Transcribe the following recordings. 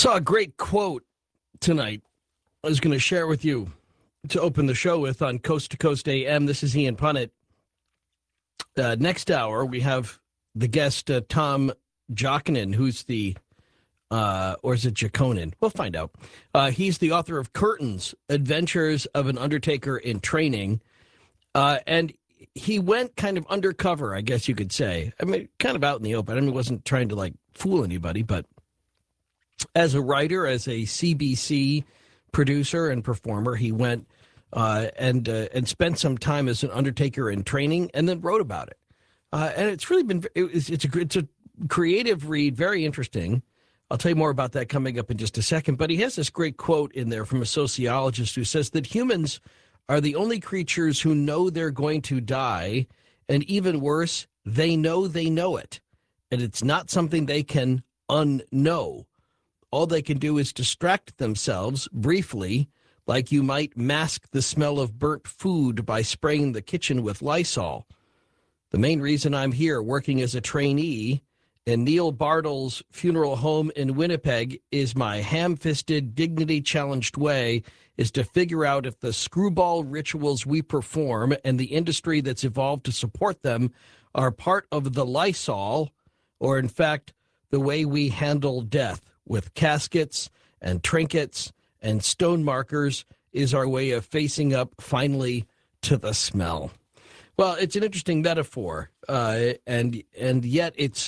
Saw a great quote tonight I was going to share with you to open the show with on Coast to Coast AM. This is Ian Punnett. Next hour, we have the guest, Tom Jokinen, who's the, or is it Jakonin? We'll find out. He's the author of Curtains, Adventures of an Undertaker in Training. And he went kind of undercover, I guess you could say. I mean, kind of out in the open. I mean, he wasn't trying to, fool anybody, but as a writer, as a CBC producer and performer, he went and spent some time as an Undertaker in Training, and then wrote about it. And it's really been it's a creative read, very interesting. I'll tell you more about that coming up in just a second. But he has this great quote in there from a sociologist who says that humans are the only creatures who know they're going to die, and even worse, they know it, and it's not something they can unknow. All they can do is distract themselves briefly, like you might mask the smell of burnt food by spraying the kitchen with Lysol. The main reason I'm here working as a trainee in Neil Bartle's funeral home in Winnipeg is my ham-fisted, dignity-challenged way is to figure out if the screwball rituals we perform and the industry that's evolved to support them are part of the Lysol or, in fact, the way we handle death. With caskets and trinkets and stone markers is our way of facing up finally to the smell. Well, it's an interesting metaphor, and yet it's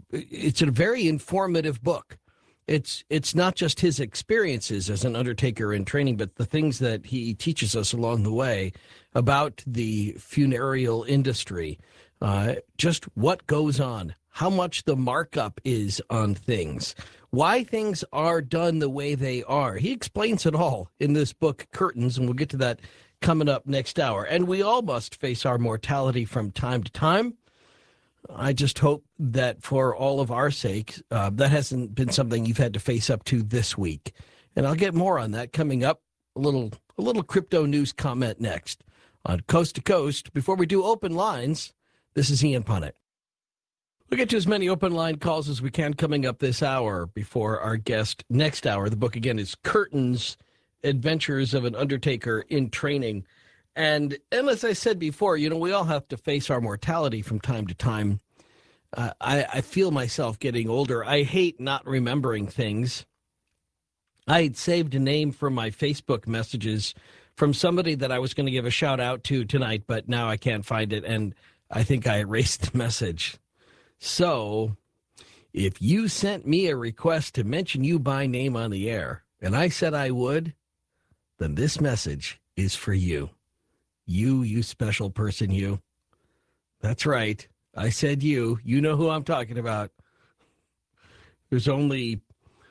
a very informative book. It's not just his experiences as an Undertaker in Training, but the things that he teaches us along the way about the funereal industry, just what goes on, how much the markup is on things, why things are done the way they are. He explains it all in this book, Curtains, and we'll get to that coming up next hour. And we all must face our mortality from time to time. I just hope that for all of our sake, that hasn't been something you've had to face up to this week. And I'll get more on that coming up. A little crypto news comment next on Coast to Coast. Before we do open lines, this is Ian Punnett. We'll get to as many open line calls as we can coming up this hour before our guest next hour. The book, again, is Curtains, Adventures of an Undertaker in Training. And as I said before, we all have to face our mortality from time to time. I feel myself getting older. I hate not remembering things. I had saved a name from my Facebook messages from somebody that I was going to give a shout out to tonight, but now I can't find it, and I think I erased the message. So, if you sent me a request to mention you by name on the air, and I said I would, then this message is for you. You special person, you. That's right. I said you. You know who I'm talking about. There's only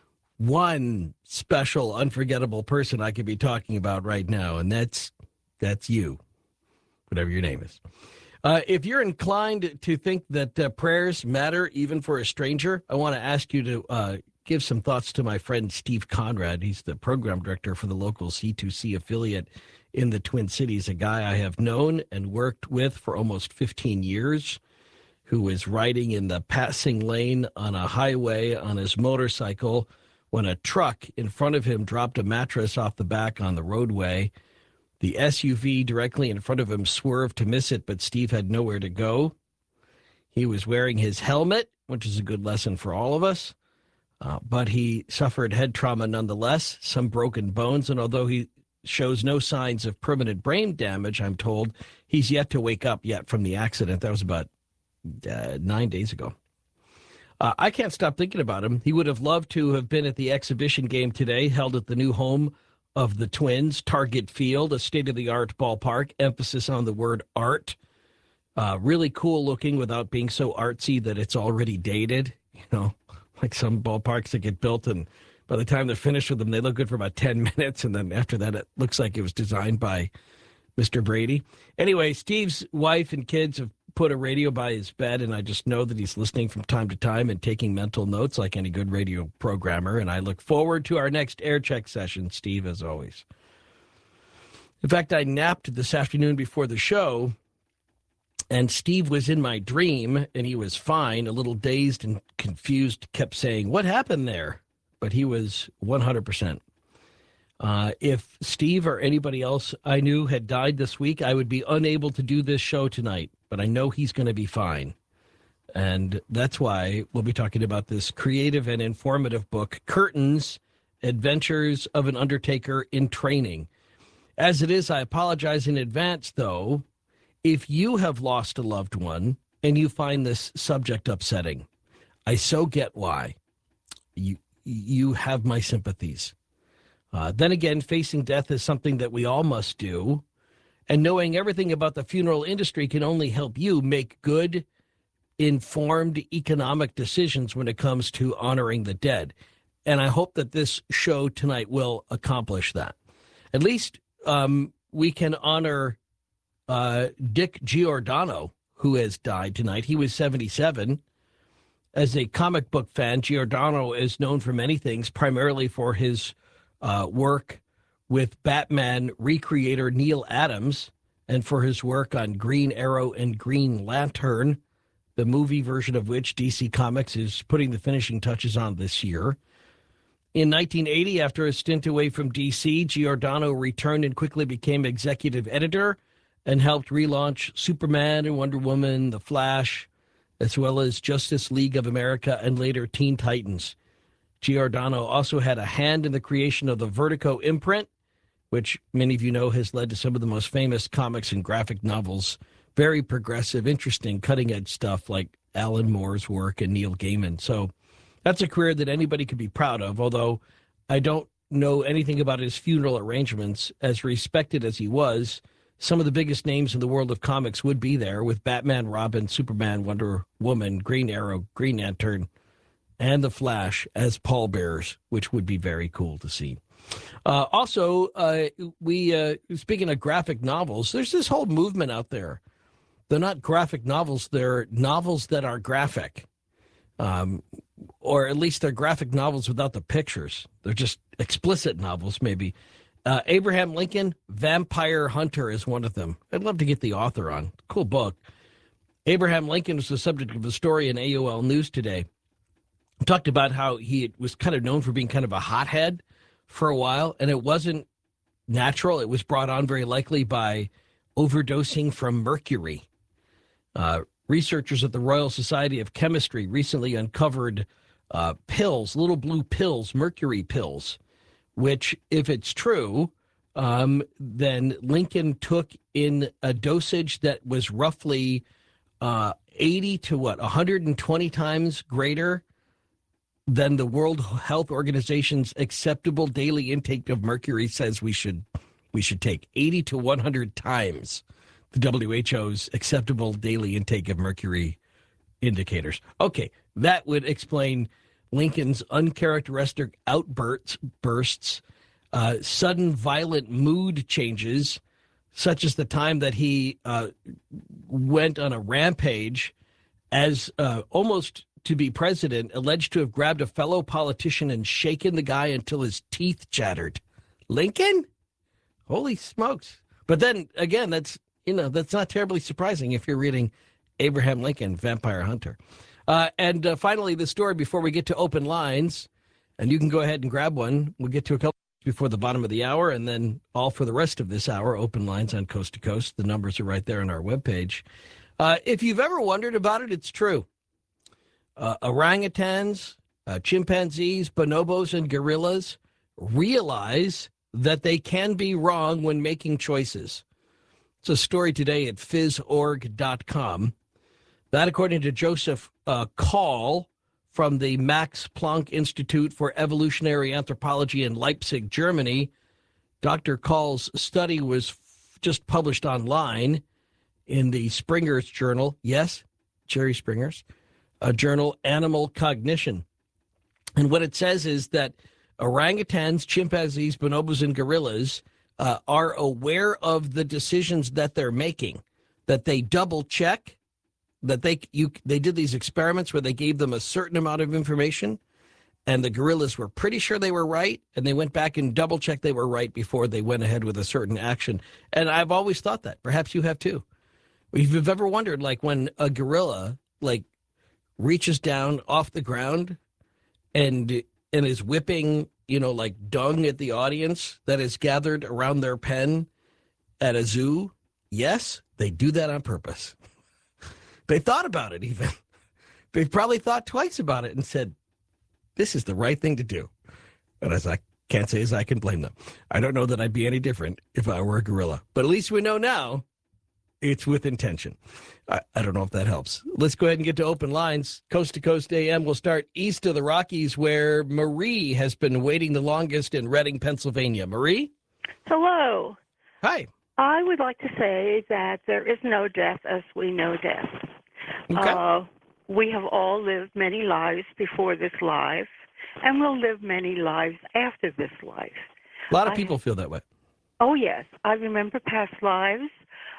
one special, unforgettable person I could be talking about right now, and that's you, whatever your name is. If you're inclined to think that prayers matter even for a stranger, I want to ask you to give some thoughts to my friend Steve Conrad. He's the program director for the local C2C affiliate in the Twin Cities, a guy I have known and worked with for almost 15 years, who was riding in the passing lane on a highway on his motorcycle when a truck in front of him dropped a mattress off the back on the roadway. The SUV directly in front of him swerved to miss it, but Steve had nowhere to go. He was wearing his helmet, which is a good lesson for all of us, but he suffered head trauma nonetheless, some broken bones, and although he shows no signs of permanent brain damage, I'm told, he's yet to wake up yet from the accident. That was about 9 days ago. I can't stop thinking about him. He would have loved to have been at the exhibition game today, held at the new home of the Twins, Target Field, a state-of-the-art ballpark, emphasis on the word art. Really cool looking without being so artsy that it's already dated, like some ballparks that get built, and by the time they're finished with them, they look good for about 10 minutes, and then after that, it looks like it was designed by Mr. Brady. Anyway, Steve's wife and kids have put a radio by his bed, and I just know that he's listening from time to time and taking mental notes like any good radio programmer, and I look forward to our next air check session, Steve, as always. In fact, I napped this afternoon before the show, and Steve was in my dream, and he was fine, a little dazed and confused, kept saying, "What happened there?" but he was 100%. If Steve or anybody else I knew had died this week, I would be unable to do this show tonight, but I know he's going to be fine. And that's why we'll be talking about this creative and informative book, Curtains, Adventures of an Undertaker in Training. As it is, I apologize in advance, though, if you have lost a loved one and you find this subject upsetting. I so get why. You have my sympathies. Then again, facing death is something that we all must do. And knowing everything about the funeral industry can only help you make good, informed economic decisions when it comes to honoring the dead. And I hope that this show tonight will accomplish that. At least we can honor Dick Giordano, who has died tonight. He was 77. As a comic book fan, Giordano is known for many things, primarily for his work with Batman recreator Neil Adams and for his work on Green Arrow and Green Lantern, the movie version of which DC Comics is putting the finishing touches on this year. In 1980, after a stint away from DC, Giordano returned and quickly became executive editor and helped relaunch Superman and Wonder Woman, The Flash, as well as Justice League of America and later Teen Titans. Giordano also had a hand in the creation of the Vertigo imprint, which many of you know has led to some of the most famous comics and graphic novels. Very progressive, interesting, cutting-edge stuff like Alan Moore's work and Neil Gaiman. So that's a career that anybody could be proud of, although I don't know anything about his funeral arrangements. As respected as he was, some of the biggest names in the world of comics would be there, with Batman, Robin, Superman, Wonder Woman, Green Arrow, Green Lantern, and The Flash as pallbearers, which would be very cool to see. Also, speaking of graphic novels, there's this whole movement out there. They're not graphic novels. They're novels that are graphic, or at least they're graphic novels without the pictures. They're just explicit novels, maybe. Abraham Lincoln, Vampire Hunter is one of them. I'd love to get the author on. Cool book. Abraham Lincoln was the subject of a story in AOL News today. Talked about how he was kind of known for being kind of a hothead for a while, and it wasn't natural. It was brought on very likely by overdosing from mercury. Researchers at the Royal Society of Chemistry recently uncovered pills, little blue pills, mercury pills, which, if it's true, then Lincoln took in a dosage that was roughly 80 to 120 times greater than the World Health Organization's acceptable daily intake of mercury says we should take. 80 to 100 times the WHO's acceptable daily intake of mercury indicators. Okay, that would explain Lincoln's uncharacteristic outbursts, sudden violent mood changes, such as the time that he went on a rampage as almost to be president, alleged to have grabbed a fellow politician and shaken the guy until his teeth chattered. Lincoln? Holy smokes. But then again, that's not terribly surprising if you're reading Abraham Lincoln, Vampire Hunter. And finally, the story before we get to open lines, and you can go ahead and grab one. We'll get to a couple before the bottom of the hour, and then all for the rest of this hour, open lines on Coast to Coast. The numbers are right there on our webpage. If you've ever wondered about it, it's true. Orangutans, chimpanzees, bonobos, and gorillas realize that they can be wrong when making choices. It's a story today at phys.org.com. That, according to Joseph Kahl from the Max Planck Institute for Evolutionary Anthropology in Leipzig, Germany, Dr. Kahl's study was just published online in the Springer's journal. Yes, Jerry Springer's. A journal, Animal Cognition. And what it says is that orangutans, chimpanzees, bonobos, and gorillas are aware of the decisions that they're making, that they double check, that they did these experiments where they gave them a certain amount of information, and the gorillas were pretty sure they were right, and they went back and double checked they were right before they went ahead with a certain action. And I've always thought that. Perhaps you have too. If you've ever wondered, like when a gorilla, reaches down off the ground and and is whipping, like dung at the audience that is gathered around their pen at a zoo, yes, they do that on purpose. They thought about it even. They probably thought twice about it and said, this is the right thing to do. And as I can't say as I can blame them. I don't know that I'd be any different if I were a gorilla. But at least we know now it's with intention. I don't know if that helps. Let's go ahead and get to open lines. Coast to Coast AM. We'll start east of the Rockies, where Marie has been waiting the longest in Reading, Pennsylvania. Marie? Hello. Hi. I would like to say that there is no death as we know death. Okay. We have all lived many lives before this life, and we'll live many lives after this life. A lot of people feel that way. Oh, yes. I remember past lives.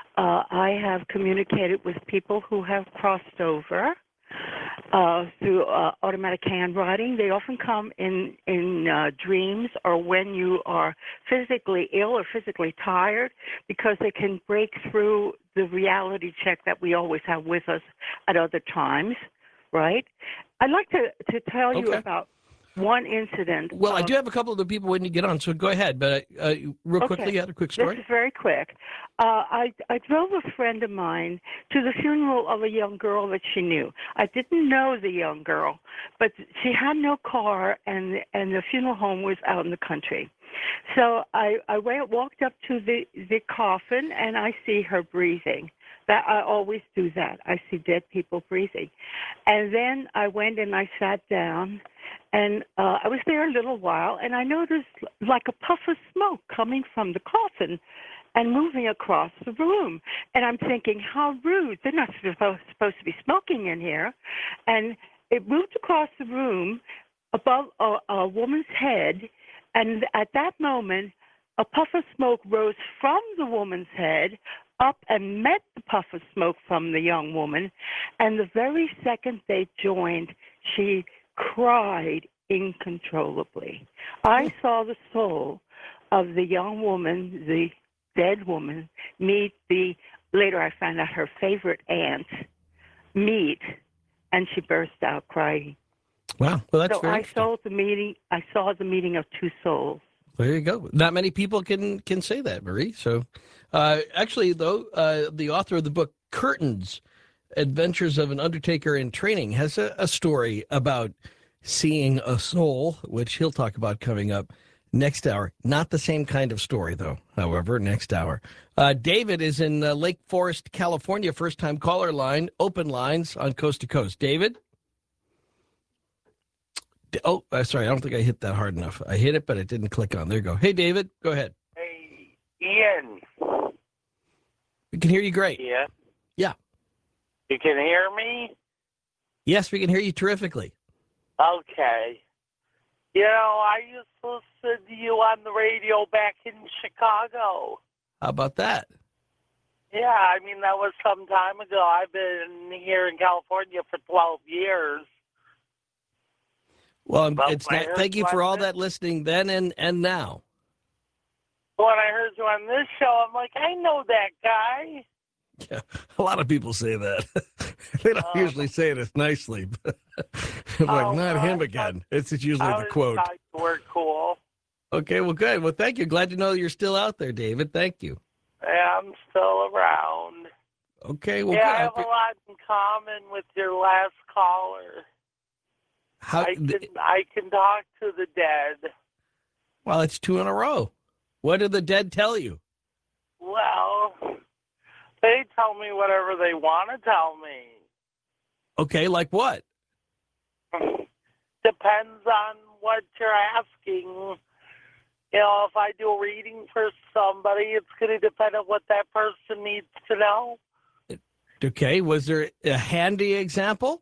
I have communicated with people who have crossed over through automatic handwriting. They often come in dreams or when you are physically ill or physically tired, because they can break through the reality check that we always have with us at other times, right? I'd like to tell you about one incident. Well, I do have a couple of the people waiting to get on, so go ahead. But real quickly, you had a quick story? This is very quick. I drove a friend of mine to the funeral of a young girl that she knew. I didn't know the young girl, but she had no car, and the funeral home was out in the country. So I walked up to the coffin, and I see her breathing. That I always do that. I see dead people breathing. And then I went and I sat down, and I was there a little while, and I noticed like a puff of smoke coming from the coffin and moving across the room. And I'm thinking, how rude. They're not supposed to be smoking in here. And it moved across the room above a woman's head, and at that moment, a puff of smoke rose from the woman's head up and met the puff of smoke from the young woman, and the very second they joined, she cried uncontrollably. I saw the soul of the young woman, the dead woman, meet later I found out her favorite aunt, and she burst out crying. Wow. Well, that's so very I saw the meeting of two souls. There you go. Not many people can say that, Marie. So, actually, though, the author of the book Curtains, Adventures of an Undertaker in Training, has a story about seeing a soul, which he'll talk about coming up next hour. Not the same kind of story, though, however, next hour. David is in Lake Forest, California, first-time caller line, open lines on Coast to Coast. David? Oh, sorry. I don't think I hit that hard enough. I hit it, but it didn't click on. There you go. Hey, David, go ahead. Hey, Ian. We can hear you great. Yeah. Yeah. You can hear me? Yes, we can hear you terrifically. Okay. You know, I used to listen to you on the radio back in Chicago. How about that? Yeah, I mean, that was some time ago. I've been here in California for 12 years. Well, thank you for all that listening then and now. When I heard you on this show, I'm like, I know that guy. Yeah, a lot of people say that. They don't usually say it as nicely, but like, not him again. It's usually the quote. We're cool. Okay, well, good. Well, thank you. Glad to know you're still out there, David. Thank you. Yeah, I'm still around. Okay, well, yeah, good. I have a lot in common with your last caller. I can talk to the dead. Well, it's two in a row. What do the dead tell you? Well, they tell me whatever they want to tell me. Okay, like what? Depends on what you're asking. You know, if I do a reading for somebody, it's going to depend on what that person needs to know. Okay, was there a handy example?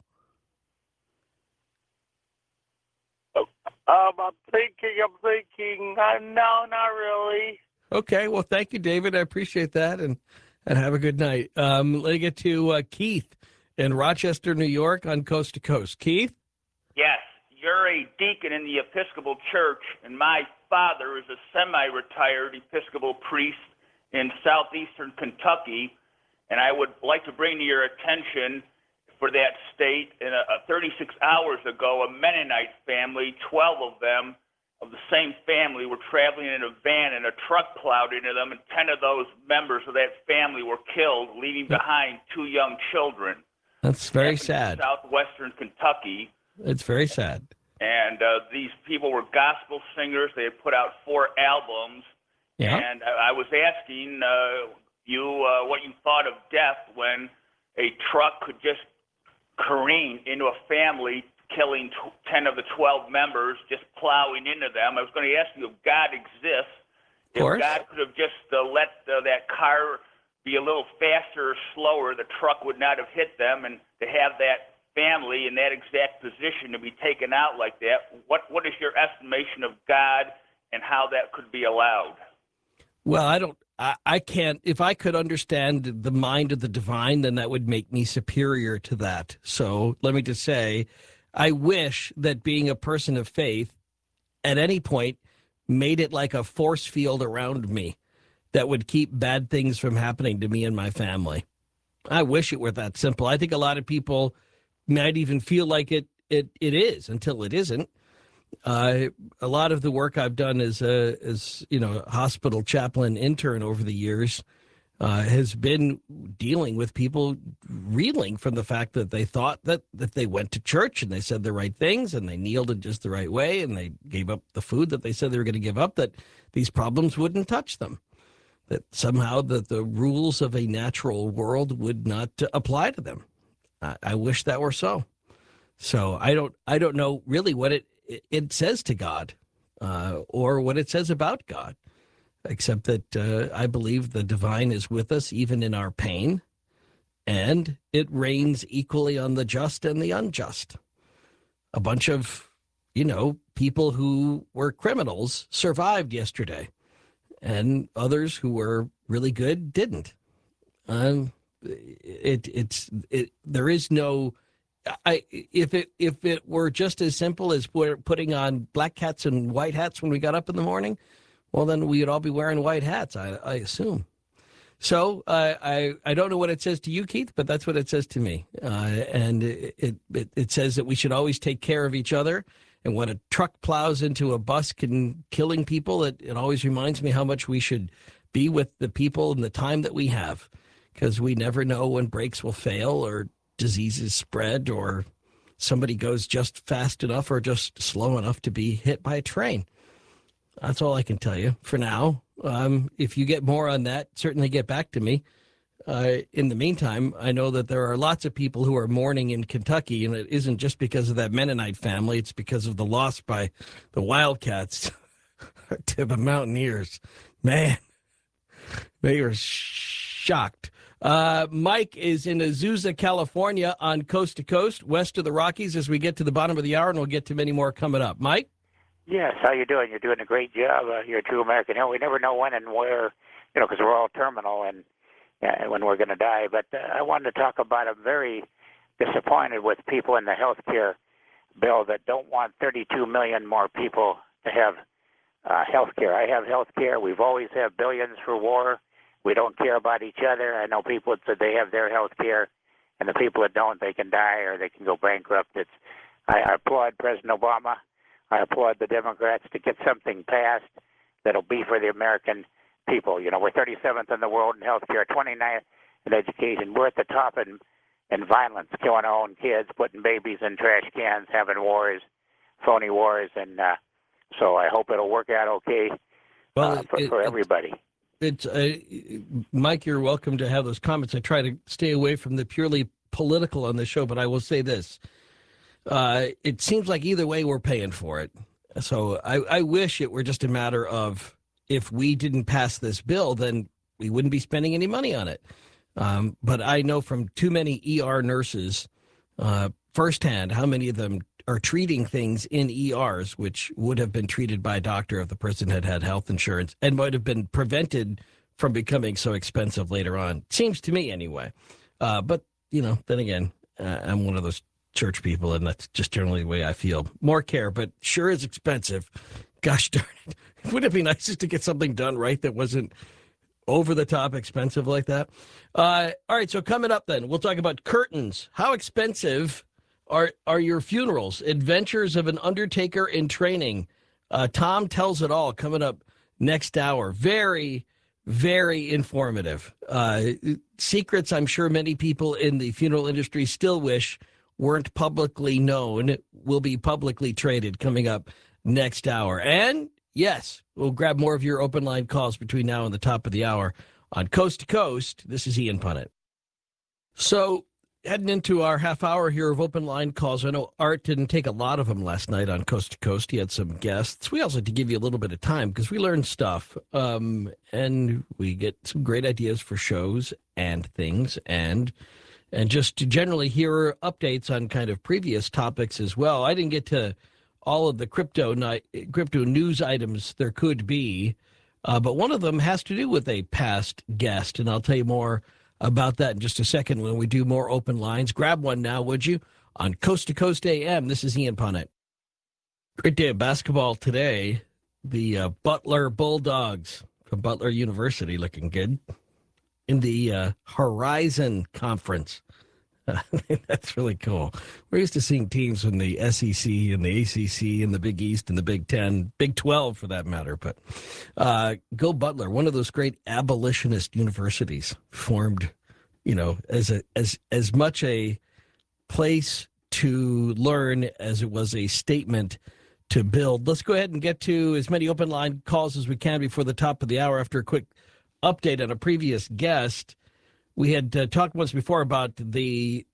I'm thinking. No, not really. Okay, well, thank you, David. I appreciate that, and have a good night. Let me get to Keith in Rochester, New York, on Coast to Coast. Keith? Yes, you're a deacon in the Episcopal Church, and my father is a semi-retired Episcopal priest in southeastern Kentucky, and I would like to bring to your attention, if for that state. And 36 hours ago, a Mennonite family, 12 of them, of the same family, were traveling in a van and a truck plowed into them, and 10 of those members of that family were killed, leaving behind 2 young children. That's very sad. Southwestern Kentucky. It's very sad. And these people were gospel singers. They had put out 4 albums. Yeah. And I was asking you what you thought of death when a truck could just careen into a family, killing 10 of the 12 members, just plowing into them. I was going to ask you if God exists. If God could have just let that car be a little faster or slower, the truck would not have hit them, and to have that family in that exact position to be taken out like that, what is your estimation of God and how that could be allowed? Well, I can't, if I could understand the mind of the divine, then that would make me superior to that. So let me just say, I wish that being a person of faith at any point made it like a force field around me that would keep bad things from happening to me and my family. I wish it were that simple. I think a lot of people might even feel like it is until it isn't. A lot of the work I've done as a hospital chaplain intern over the years has been dealing with people reeling from the fact that they thought that they went to church and they said the right things and they kneeled in just the right way and they gave up the food that they said they were going to give up, that these problems wouldn't touch them, that somehow that the rules of a natural world would not apply to them. I wish that were so. So I don't know really what it says to God or what it says about God, except that I believe the divine is with us even in our pain, and it reigns equally on the just and the unjust. A bunch of, people who were criminals survived yesterday, and others who were really good didn't. There is no. If it were just as simple as putting on black hats and white hats when we got up in the morning, well, then we would all be wearing white hats, I assume. So I don't know what it says to you, Keith, but that's what it says to me. And it says that we should always take care of each other. And when a truck plows into a bus killing people, it always reminds me how much we should be with the people and the time that we have, because we never know when brakes will fail or diseases spread or somebody goes just fast enough or just slow enough to be hit by a train. That's all I can tell you for now. If you get more on that, certainly get back to me. In the meantime, I know that there are lots of people who are mourning in Kentucky, and it isn't just because of that Mennonite family. It's because of the loss by the Wildcats to the Mountaineers. Man, they were shocked. Mike is in Azusa, California, on Coast to Coast, west of the Rockies, as we get to the bottom of the hour, and we'll get to many more coming up. Mike? Yes, how you doing? You're doing a great job. You're a true American. We never know when and where, because we're all terminal and when we're going to die. But I wanted to talk about, I'm very disappointed with people in the health care bill that don't want 32 million more people to have health care. I have health care. We've always had billions for war. We don't care about each other. I know people that said they have their health care, and the people that don't, they can die or they can go bankrupt. I applaud President Obama. I applaud the Democrats to get something passed that'll be for the American people. We're 37th in the world in health care, 29th in education. We're at the top in violence, killing our own kids, putting babies in trash cans, having wars, phony wars. And so I hope it'll work out okay for everybody. Mike, you're welcome to have those comments. I try to stay away from the purely political on the show, but I will say this. It seems like either way we're paying for it. So I wish it were just a matter of if we didn't pass this bill, then we wouldn't be spending any money on it. But I know from too many ER nurses firsthand how many of them are treating things in ERs, which would have been treated by a doctor if the person had had health insurance and might have been prevented from becoming so expensive later on. Seems to me anyway. But, then again, I'm one of those church people, and that's just generally the way I feel. More care, but sure is expensive. Gosh darn it. Wouldn't it be nice just to get something done right that wasn't over the top expensive like that. All right, so coming up then, we'll talk about curtains. How expensive are your funerals? Adventures of an undertaker in training. Tom tells it all coming up next hour. Very, very informative. Secrets I'm sure many people in the funeral industry still wish weren't publicly known will be publicly traded coming up next hour. And yes, we'll grab more of your open line calls between now and the top of the hour on Coast to Coast. This is Ian Punnett. So heading into our half hour here of open line calls. I know Art didn't take a lot of them last night on Coast to Coast. He had some guests. We also like to give you a little bit of time because we learn stuff and we get some great ideas for shows and things and just to generally hear updates on kind of previous topics as well. I didn't get to all of the crypto news items there could be, but one of them has to do with a past guest, and I'll tell you more about that in just a second when we do more open lines. Grab one now, would you? On Coast to Coast AM, this is Ian Punnett. Great day of basketball today. The Butler Bulldogs from Butler University looking good in the Horizon Conference. That's really cool. We're used to seeing teams in the SEC and the ACC and the Big East and the Big 10, Big 12 for that matter. But go Butler, one of those great abolitionist universities formed, as much a place to learn as it was a statement to build. Let's go ahead and get to as many open line calls as we can before the top of the hour after a quick update on a previous guest. We had talked once before about the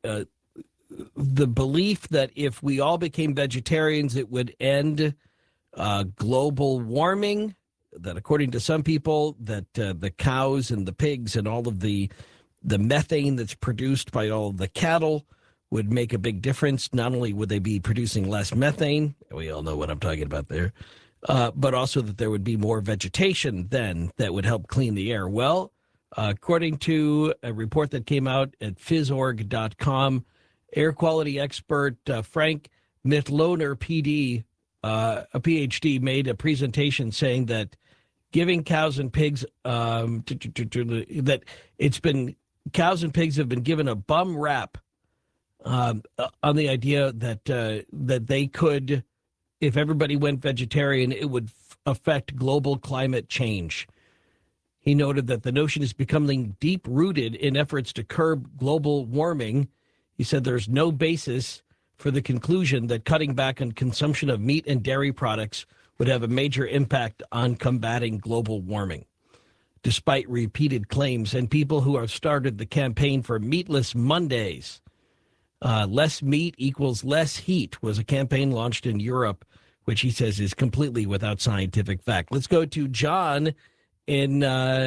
belief that if we all became vegetarians, it would end global warming. That according to some people, that the cows and the pigs and all of the methane that's produced by all of the cattle would make a big difference. Not only would they be producing less methane, we all know what I'm talking about there, but also that there would be more vegetation then that would help clean the air. Well, according to a report that came out at phys.org.com, air quality expert Frank Mitloehner, PD, a PhD, made a presentation saying that giving cows and pigs, that it's been, cows and pigs have been given a bum rap on the idea that that they could, if everybody went vegetarian, it would affect global climate change. He noted that the notion is becoming deep-rooted in efforts to curb global warming. He said there's no basis for the conclusion that cutting back on consumption of meat and dairy products would have a major impact on combating global warming. Despite repeated claims and people who have started the campaign for Meatless Mondays, less meat equals less heat was a campaign launched in Europe, which he says is completely without scientific fact. Let's go to John in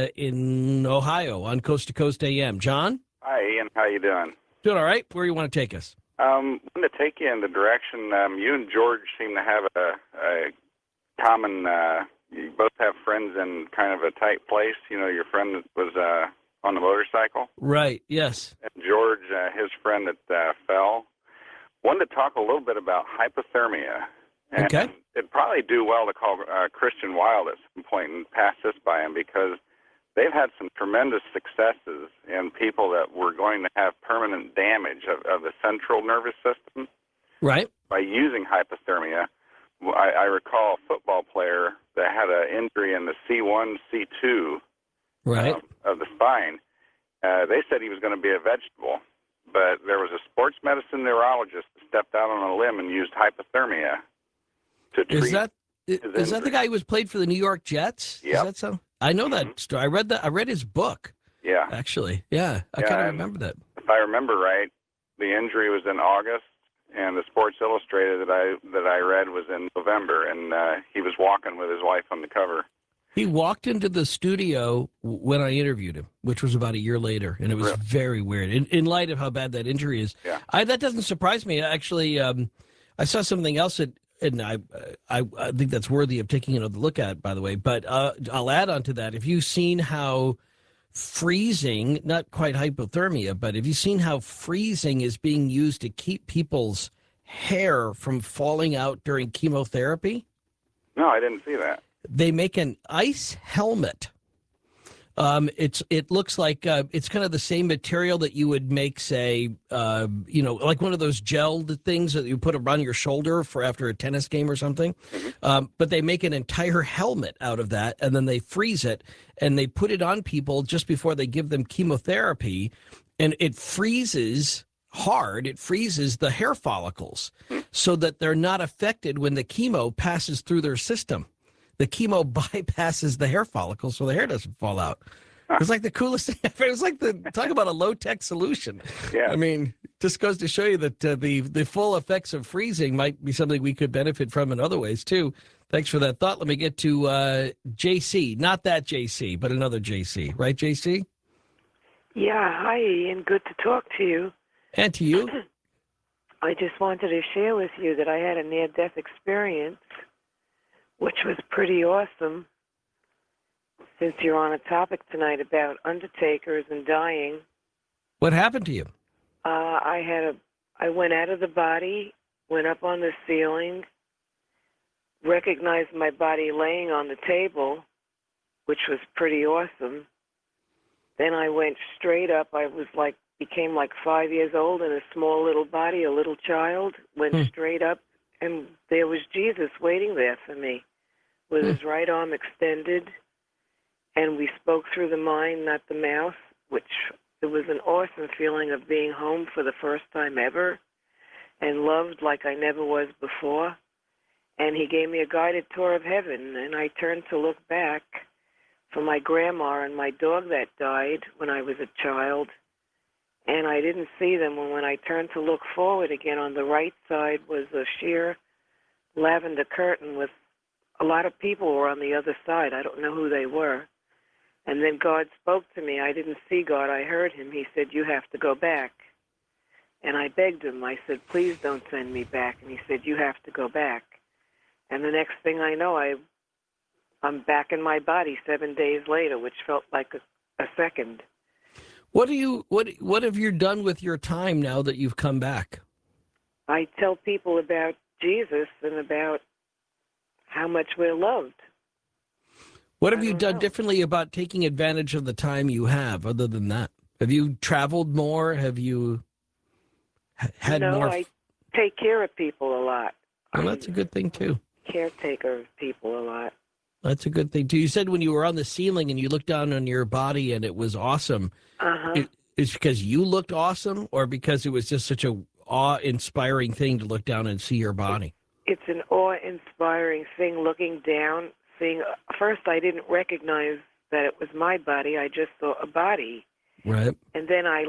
Ohio on Coast to Coast AM. John? Hi, Ian. How you doing? Doing all right. Where do you want to take us? I'm going to take you in the direction, you and George seem to have a common, you both have friends in kind of a tight place. You know, your friend was on the motorcycle. Right, yes. And George, his friend that fell. Wanted to talk a little bit about hypothermia. And okay. It'd probably do well to call Christian Wilde at some point and pass this by him because they've had some tremendous successes in people that were going to have permanent damage of the central nervous system. Right. By using hypothermia. I recall a football player that had an injury in the C1, C2 right. Of the spine. They said he was going to be a vegetable, but there was a sports medicine neurologist that stepped out on a limb and used hypothermia to treat. Is that the guy who was played for the New York Jets? Yeah. Is that so? I know that story. I read his book. Yeah. Actually, yeah. I kind of remember that. If I remember right, the injury was in August, and the Sports Illustrated that I read was in November, and he was walking with his wife on the cover. He walked into the studio when I interviewed him, which was about a year later, and it was very weird. In light of how bad that injury is, that doesn't surprise me. Actually, I saw something else and I think that's worthy of taking another look at, by the way. But I'll add on to that. Have you seen how freezing, not quite hypothermia, but have you seen how freezing is being used to keep people's hair from falling out during chemotherapy? No, I didn't see that. They make an ice helmet It looks like it's kind of the same material that you would make, say, like one of those gelled things that you put around your shoulder for after a tennis game or something. But they make an entire helmet out of that, and then they freeze it, and they put it on people just before they give them chemotherapy, and it freezes hard. It freezes the hair follicles so that they're not affected when the chemo passes through their system. The chemo bypasses the hair follicles so the hair doesn't fall out. It's like the coolest thing ever. It was like talk about a low-tech solution. Yeah. I mean, just goes to show you that the full effects of freezing might be something we could benefit from in other ways, too. Thanks for that thought. Let me get to JC. Not that JC, but another JC. Right, JC? Yeah, hi, Ian. Good to talk to you. And to you. I just wanted to share with you that I had a near-death experience, which was pretty awesome. Since you're on a topic tonight about undertakers and dying, What happened to you? I went out of the body, went up on the ceiling, recognized my body laying on the table, which was pretty awesome. Then I went straight up. I was became like 5 years old in a small little body, a little child, went straight up, and there was Jesus waiting there for me with his right arm extended, and we spoke through the mind, not the mouth, which it was an awesome feeling of being home for the first time ever and loved like I never was before. And he gave me a guided tour of heaven, and I turned to look back for my grandma and my dog that died when I was a child, and I didn't see them. And when I turned to look forward again, on the right side was a sheer lavender curtain with a lot of people were on the other side. I don't know who they were. And then God spoke to me. I didn't see God. I heard him. He said, "You have to go back." And I begged him. I said, "Please don't send me back." And he said, "You have to go back." And the next thing I know, I'm back in my body 7 days later, which felt like a second. What have you done with your time now that you've come back? I tell people about Jesus and about how much we're loved. What have you done differently about taking advantage of the time you have, other than that? Have you traveled more? Have you had more? I take care of people a lot. Well, that's a good thing, too. Caretaker of people a lot. That's a good thing, too. You said when you were on the ceiling and you looked down on your body and it was awesome. It's because you looked awesome, or because it was just such a awe-inspiring thing to look down and see your body? It's an awe-inspiring thing looking down, seeing. First, I didn't recognize that it was my body. I just saw a body. Right. And then I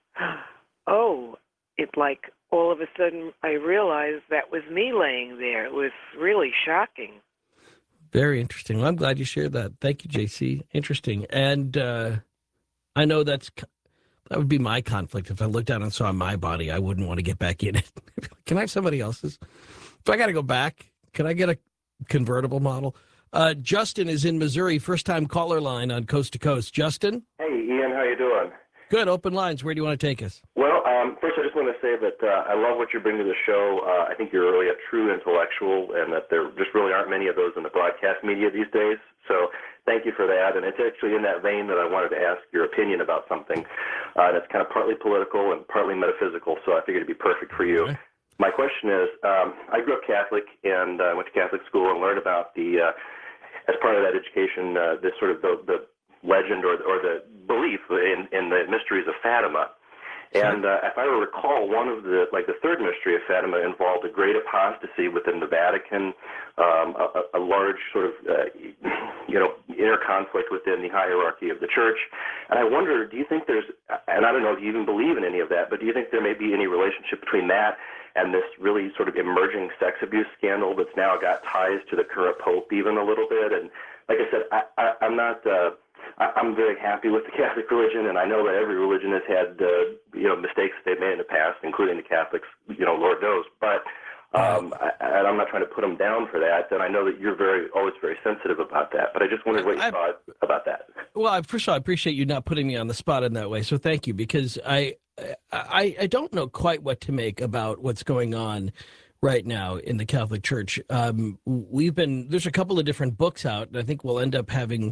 all of a sudden I realized that was me laying there. It was really shocking. Very interesting. Well, I'm glad you shared that. Thank you, JC. Interesting. And I know that would be my conflict. If I looked down and saw my body, I wouldn't want to get back in it. Can I have somebody else's? If I got to go back, can I get a convertible model? Justin is in Missouri, first-time caller line on Coast to Coast. Justin? Hey, Ian, how you doing? Good. Open lines. Where do you want to take us? Well, first I just want to say that I love what you bring to the show. I think you're really a true intellectual, and that there just really aren't many of those in the broadcast media these days. So thank you for that. And it's actually in that vein that I wanted to ask your opinion about something that's kind of partly political and partly metaphysical, so I figured it'd be perfect for you. Okay. My question is, I grew up Catholic, and I went to Catholic school and learned about as part of that education, this sort of the legend or the belief in the mysteries of Fatima. And if I recall, one of the third mystery of Fatima involved a great apostasy within the Vatican, a large sort of, inner conflict within the hierarchy of the church. And I wonder, do you think there's, and I don't know if you even believe in any of that, but do you think there may be any relationship between that and this really sort of emerging sex abuse scandal that's now got ties to the current Pope even a little bit? And like I said, I'm not... I'm very happy with the Catholic religion, and I know that every religion has had, mistakes they've made in the past, including the Catholics, Lord knows. But and I'm not trying to put them down for that, and I know that you're always very sensitive about that. But I just wondered what you thought about that. Well, first of all, I appreciate you not putting me on the spot in that way, so thank you, because I don't know quite what to make about what's going on right now in the Catholic Church. There's a couple of different books out, and I think we'll end up having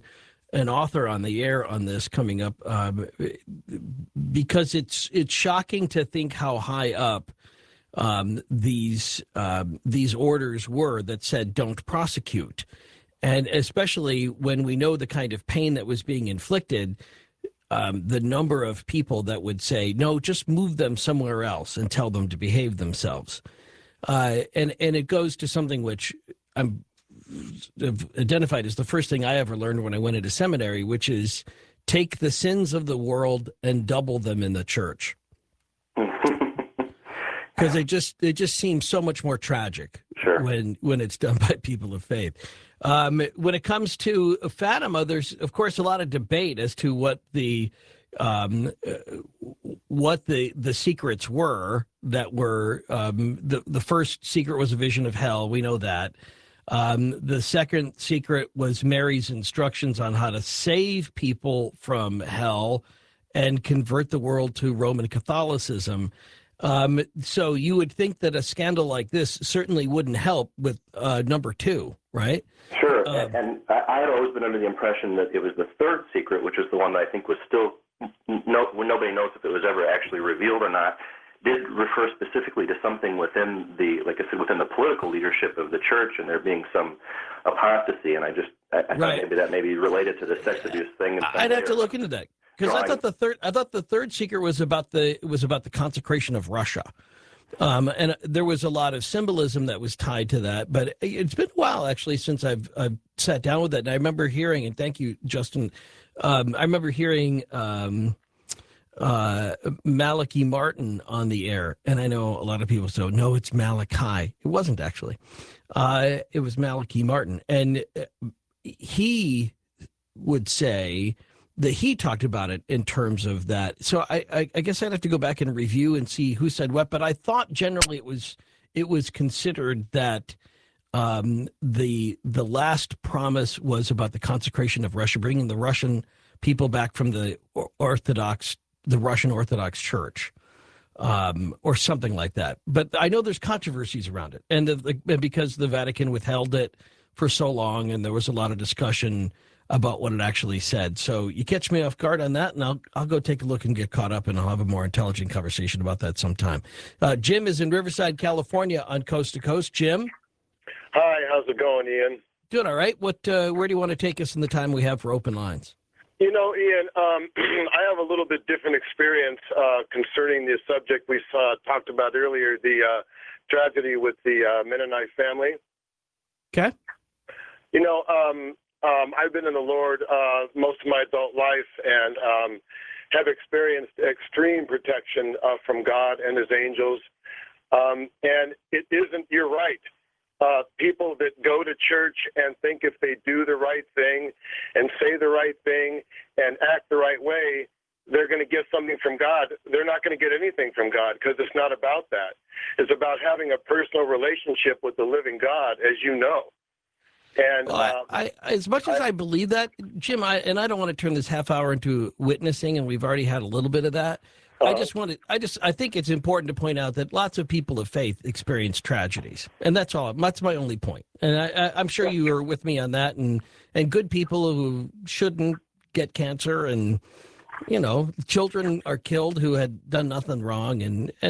an author on the air on this coming up, because it's shocking to think how high up these orders were that said don't prosecute, and especially when we know the kind of pain that was being inflicted. The number of people that would say, no, just move them somewhere else and tell them to behave themselves. And it goes to something which I'm identified as the first thing I ever learned when I went into seminary, which is take the sins of the world and double them in the church. Because it just seems so much more tragic when it's done by people of faith. When it comes to Fatima, there's of course a lot of debate as to what the secrets were that were the first secret was a vision of hell. We know that. The second secret was Mary's instructions on how to save people from hell and convert the world to Roman Catholicism. So you would think that a scandal like this certainly wouldn't help with number two, right? Sure. And I had always been under the impression that it was the third secret, which is the one that I think was still nobody knows if it was ever actually revealed or not, did refer specifically to something within like I said, within the political leadership of the church, and there being some apostasy. And I thought maybe that may be related to the sex abuse thing. I'd have to look into that. Because I thought the third secret was about the consecration of Russia, and there was a lot of symbolism that was tied to that. But it's been a while actually since I've sat down with it, and I remember hearing. And thank you, Justin. I remember hearing Malachi Martin on the air, and I know a lot of people say, "No, it's Malachi." It wasn't actually. It was Malachi Martin, and he would say that he talked about it in terms of that. So I guess I'd have to go back and review and see who said what, but I thought generally it was considered that the last promise was about the consecration of Russia, bringing the Russian people back from the Russian Orthodox Church, or something like that. But I know there's controversies around it, and because the Vatican withheld it for so long, and there was a lot of discussion about what it actually said. So you catch me off guard on that, and I'll go take a look and get caught up, and I'll have a more intelligent conversation about that sometime. Jim is in Riverside, California on Coast to Coast. Jim? Hi, how's it going, Ian? Doing all right. Where do you want to take us in the time we have for open lines? You know, Ian, I have a little bit different experience concerning the subject we talked about earlier, the tragedy with the Mennonite family. Okay. You know, I've been in the Lord most of my adult life and have experienced extreme protection from God and his angels. And it isn't, you're right. People that go to church and think if they do the right thing and say the right thing and act the right way, they're going to get something from God. They're not going to get anything from God because it's not about that. It's about having a personal relationship with the living God, as you know. And as much as I believe that, Jim, I don't want to turn this half hour into witnessing, and we've already had a little bit of that. I think it's important to point out that lots of people of faith experience tragedies, and that's all. That's my only point. And I'm sure you are with me on that. And good people who shouldn't get cancer, and children are killed who had done nothing wrong,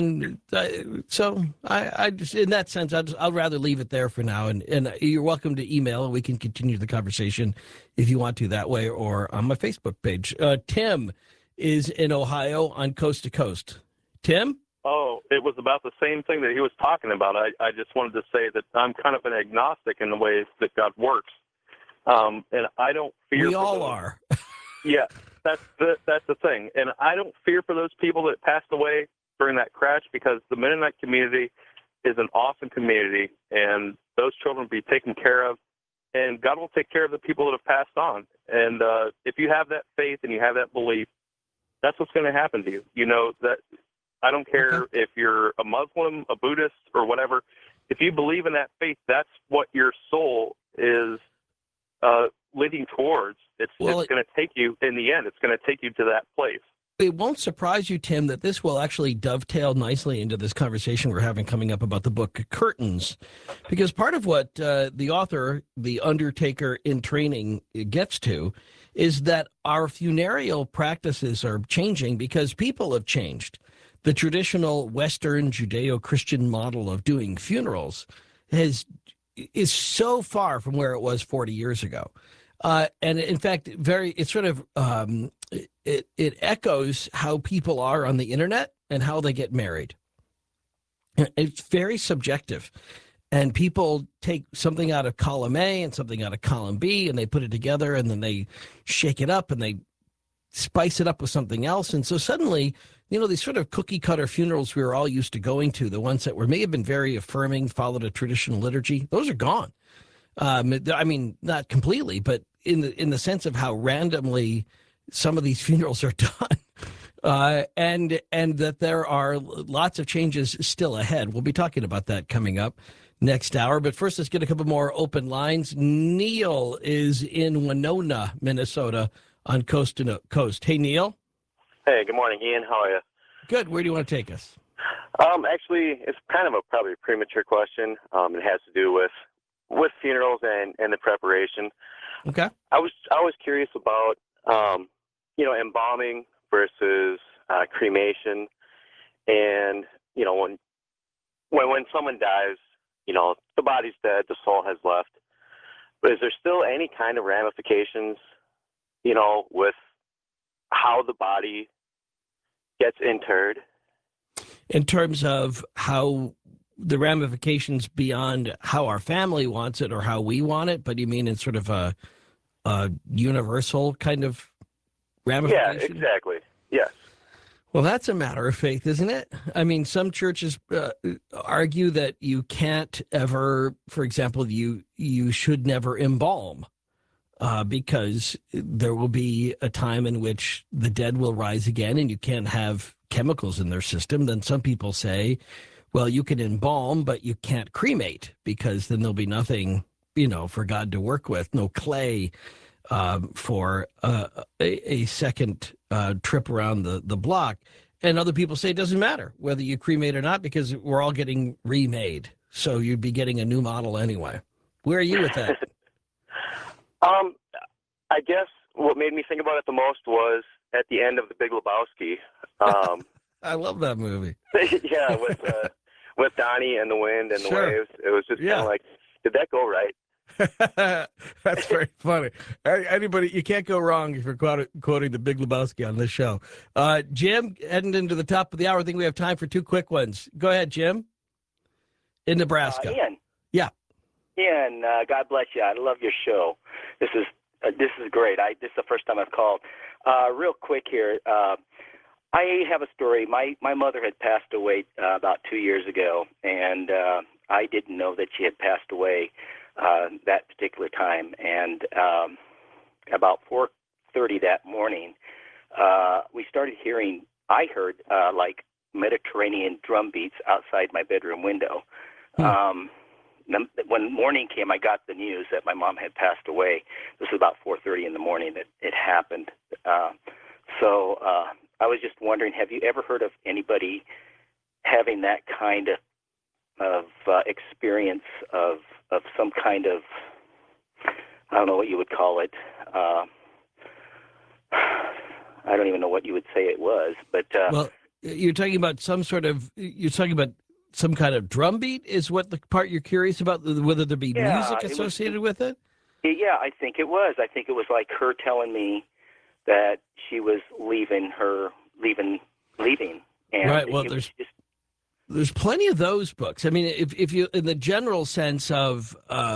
so I just, in that sense, I'll rather leave it there for now. And you're welcome to email, and we can continue the conversation if you want to that way, or on my Facebook page. Tim is in Ohio on Coast to Coast. Tim? Oh, it was about the same thing that he was talking about. I just wanted to say that I'm kind of an agnostic in the ways that God works, and I don't fear. We all are. Yeah. That's the thing. And I don't fear for those people that passed away during that crash, because the Mennonite community is an awesome community, and those children will be taken care of, and God will take care of the people that have passed on. And if you have that faith and you have that belief, that's what's going to happen to you. You know, that I don't care if you're a Muslim, a Buddhist, or whatever. If you believe in that faith, that's what your soul is leading towards. It's going to take you, in the end, it's going to take you to that place. it won't surprise you, Tim, that this will actually dovetail nicely into this conversation we're having coming up about the book Curtains, because part of what the author, the undertaker in training, gets to is that our funereal practices are changing because people have changed. The traditional Western Judeo-Christian model of doing funerals is so far from where it was 40 years ago. And in fact, it echoes how people are on the internet and how they get married. It's very subjective. And people take something out of column A and something out of column B, and they put it together, and then they shake it up and they spice it up with something else. And so suddenly, these sort of cookie cutter funerals we were all used to going to, the ones that may have been very affirming, followed a traditional liturgy, those are gone. I mean, not completely, but in the sense of how randomly some of these funerals are done, and that there are lots of changes still ahead. We'll be talking about that coming up next hour. But first, let's get a couple more open lines. Neil is in Winona, Minnesota, on Coast to Coast. Hey, Neil. Hey, good morning, Ian. How are you? Good. Where do you want to take us? Actually, it's kind of probably a premature question. It has to do with funerals and the preparation. Okay. I was curious about embalming versus cremation, and when someone dies, the body's dead, the soul has left. But is there still any kind of ramifications, with how the body gets interred? In terms of how the ramifications beyond how our family wants it or how we want it, but you mean in sort of a universal kind of ramification? Yeah, exactly. Yes. Well, that's a matter of faith, isn't it? I mean, some churches argue that you can't ever, for example, you should never embalm because there will be a time in which the dead will rise again and you can't have chemicals in their system. Then some people say, well, you can embalm, but you can't cremate because then there'll be nothing, for God to work with, no clay for a second trip around the block. And other people say it doesn't matter whether you cremate or not because we're all getting remade. So you'd be getting a new model anyway. Where are you with that? I guess what made me think about it the most was at the end of The Big Lebowski. I love that movie. Yeah, with Donnie and the wind and the waves. It was just kind of like, did that go right? That's very funny. Anybody, you can't go wrong if you're quoting The Big Lebowski on this show. Jim, heading into the top of the hour, I think we have time for two quick ones. Go ahead, Jim. In Nebraska. Ian. Yeah. Ian, God bless you. I love your show. This is great. This is the first time I've called. Real quick here. I have a story. My mother had passed away about 2 years ago, and I didn't know that she had passed away that particular time. And about 4:30 that morning, we started hearing. I heard like Mediterranean drum beats outside my bedroom window. When morning came, I got the news that my mom had passed away. This was about 4:30 in the morning that it happened. So I was just wondering, have you ever heard of anybody having that kind of experience of some kind of, I don't know what you would call it. I don't even know what you would say it was, but well, you're talking about some kind of drum beat is what the part you're curious about, whether there be music associated with it? Yeah, I think it was. I think it was like her telling me that she was leaving. And right. Well, there's plenty of those books. I mean, if you, in the general sense of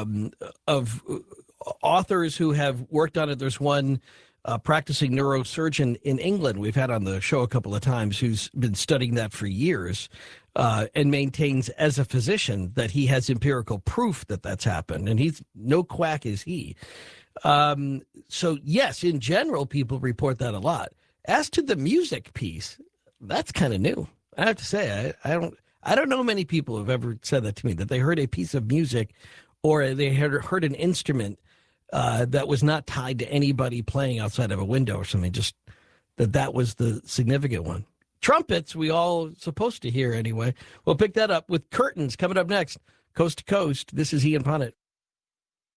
authors who have worked on it, there's one practicing neurosurgeon in England we've had on the show a couple of times who's been studying that for years and maintains as a physician that he has empirical proof that that's happened. And he's no quack is he. So, yes, in general, people report that a lot. As to the music piece, that's kind of new. I have to say, I don't know many people who've ever said that to me, that they heard a piece of music or they heard an instrument that was not tied to anybody playing outside of a window or something. Just that was the significant one. Trumpets, we all supposed to hear anyway. We'll pick that up with curtains coming up next. Coast to Coast. This is Ian Punnett.